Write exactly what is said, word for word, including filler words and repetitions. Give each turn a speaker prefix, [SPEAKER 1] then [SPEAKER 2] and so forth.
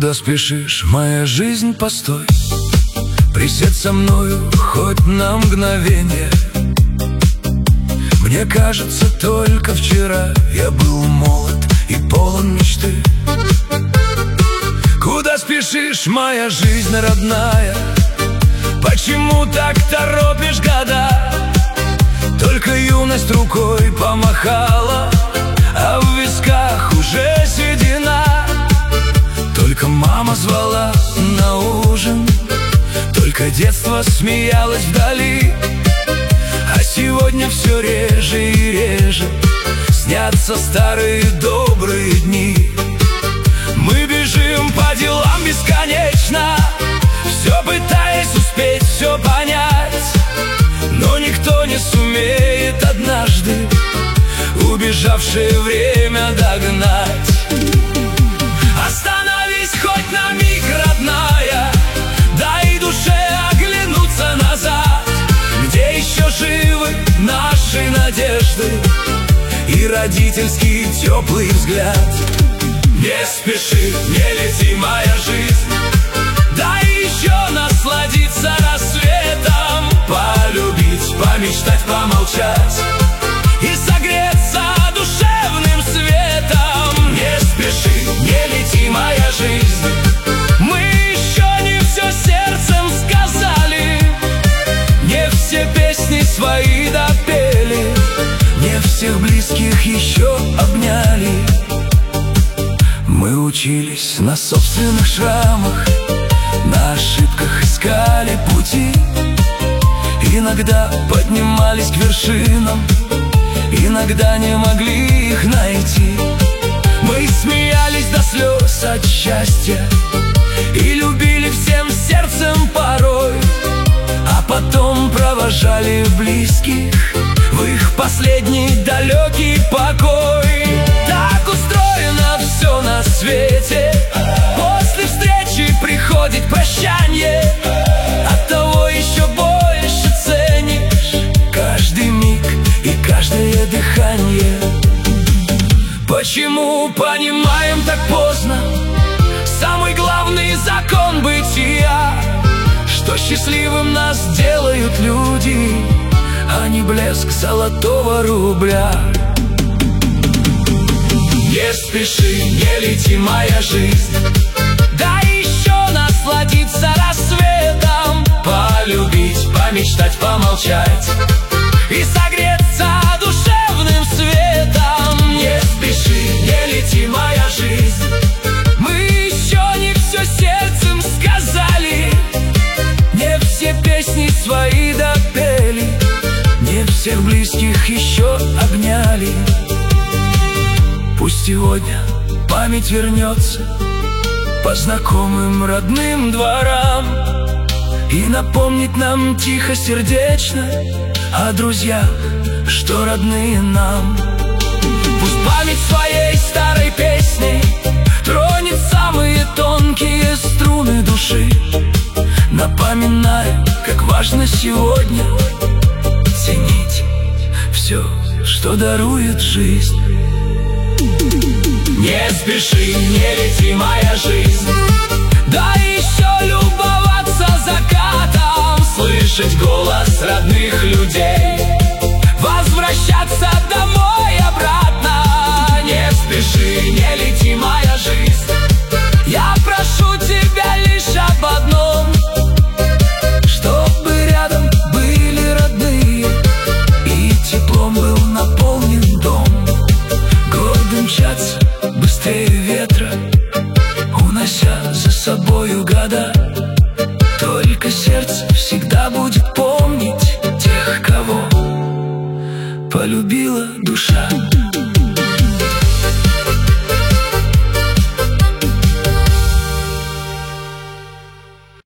[SPEAKER 1] Куда спешишь, моя жизнь, постой, присядь со мною хоть на мгновение. Мне кажется, только вчера я был молод и полон мечты. Куда спешишь, моя жизнь родная? Почему так торопишь года? Только юность рукой помахала, а в висках уже седина. Только мама звала на ужин, только детство смеялось вдали. А сегодня все реже и реже снятся старые добрые дни. Мы бежим по делам бесконечно, все пытаясь успеть, все понять. Но никто не сумеет однажды убежавшее время догнать. Остановись хоть на миг, родная, дай душе оглянуться назад, где еще живы наши надежды и родительский теплый взгляд. Не спеши, не лети, моя жизнь, дай еще насладиться рассветом, полюбить, помечтать, помолчать и согреться душевным светом. Не спеши, не лети, моя жизнь, мы еще не все сердцем сказали, не все песни свои допели, не всех близких еще обняли. Мы учились на собственных шрамах, на ошибках искали пути. Иногда поднимались к вершинам, иногда не могли их найти. Мы смеялись до слез от счастья и любили всем сердцем порой, а потом провожали близких в их последний далекий покой. Так устроено все на свете, после встречи приходит прощанье. Оттого еще больше ценишь каждый миг и каждое дыхание. Почему понимаем так поздно самый главный закон бытия, что счастливым нас делают люди, а не блеск золотого рубля? Не спеши, не лети, моя жизнь, дай еще насладиться рассветом, полюбить, помечтать, помолчать и согреться душевным светом. Не спеши, не лети, моя жизнь, мы еще не все сердцем сказали, не все песни свои допели, не всех близких еще обняли. Пусть сегодня память вернется по знакомым родным дворам и напомнит нам тихо, сердечно о друзьях, что родные нам. Пусть память своей старой песней тронет самые тонкие струны души, напоминая, как важно сегодня ценить все, что дарует жизнь. Не спеши, не лети, моя жизнь, дай еще любоваться закатом, слышать голос родных людей, возвращаться домой обратно. Не спеши, не лети, моя жизнь, я прошу тебя лишь об одном, чтобы рядом были родные и теплом был наполнен дом. Годы мчатся быстрее ветра, унося за собою года. Только сердце всегда будет помнить тех, кого полюбила душа.